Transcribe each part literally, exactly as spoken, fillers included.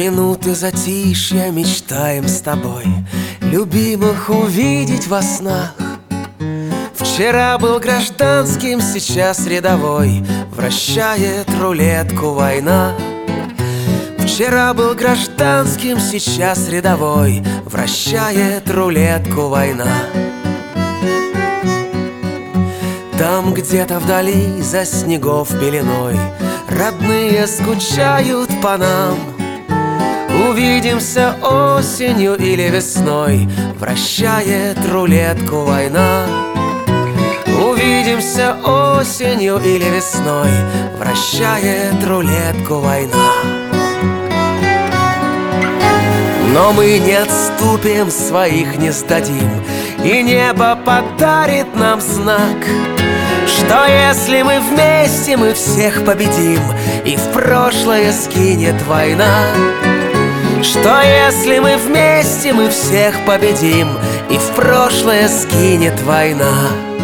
минуты затишья мечтаем с тобой любимых увидеть во снах. Вчера был гражданским, сейчас рядовой, вращает рулетку война. Вчера был гражданским, сейчас рядовой, вращает рулетку война. Там где-то вдали за снегов пеленой родные скучают по нам. Увидимся осенью или весной, вращает рулетку война. Увидимся осенью или весной, вращает рулетку война. Но мы не отступим, своих не сдадим, и небо подарит нам знак, что если мы вместе, мы всех победим, и в прошлое скинет война. Что если мы вместе, мы всех победим, и в прошлое скинет война.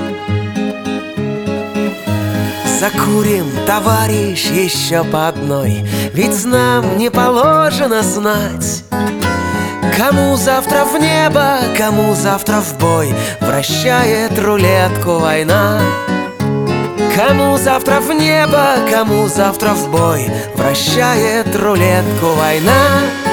Закурим, товарищ, еще по одной, ведь нам не положено знать, кому завтра в небо, кому завтра в бой, вращает рулетку война. Кому завтра в небо, кому завтра в бой, вращает рулетку война.